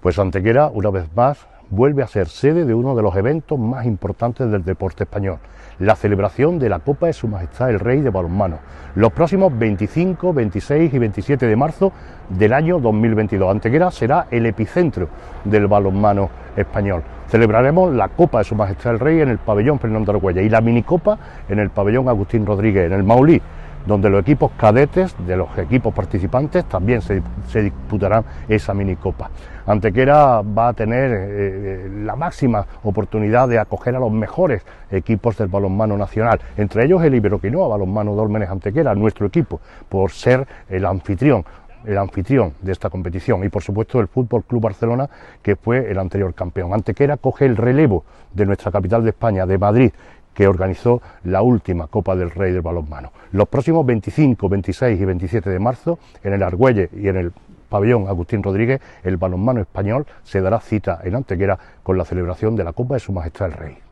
Pues Antequera, una vez más, vuelve a ser sede de uno de los eventos más importantes del deporte español, la celebración de la Copa de Su Majestad el Rey de balonmano, los próximos 25, 26 y 27 de marzo del año 2022. Antequera será el epicentro del balonmano español. Celebraremos la Copa de Su Majestad el Rey en el pabellón Fernando Argüelles y la minicopa en el pabellón Agustín Rodríguez, en el Maulí, donde los equipos cadetes de los equipos participantes también se disputarán esa minicopa. Antequera va a tener la máxima oportunidad de acoger a los mejores equipos del balonmano nacional, entre ellos el Iberoquinoa Balonmano Dólmenes Antequera, nuestro equipo, por ser el anfitrión de esta competición, y por supuesto el Fútbol Club Barcelona, que fue el anterior campeón. Antequera coge el relevo de nuestra capital de España, de Madrid, que organizó la última Copa del Rey del balonmano. Los próximos 25, 26 y 27 de marzo, en el Argüelles y en el pabellón Agustín Rodríguez, el balonmano español se dará cita en Antequera con la celebración de la Copa de Su Majestad el Rey.